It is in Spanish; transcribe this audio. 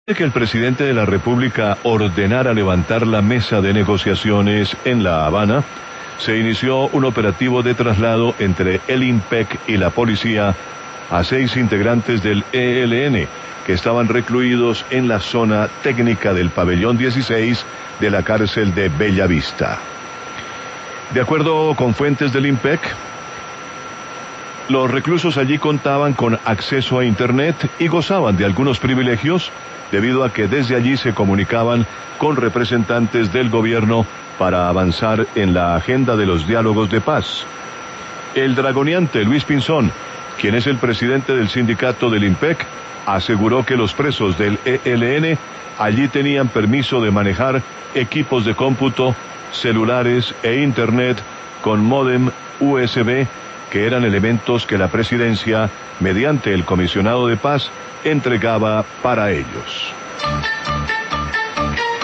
Que el presidente de la República ordenara levantar la mesa de negociaciones en La Habana, se inició un operativo de traslado entre el IMPEC y la policía a 6 integrantes del ELN que estaban recluidos en la zona técnica del pabellón 16 de la cárcel de Bellavista. De acuerdo con fuentes del IMPEC, los reclusos allí contaban con acceso a Internet y gozaban de algunos privilegios debido a que desde allí se comunicaban con representantes del gobierno para avanzar en la agenda de los diálogos de paz. El dragoneante Luis Pinzón, quien es el presidente del sindicato del IMPEC, aseguró que los presos del ELN allí tenían permiso de manejar equipos de cómputo, celulares e Internet con módem USB, que eran elementos que la presidencia, mediante el comisionado de paz, entregaba para ellos.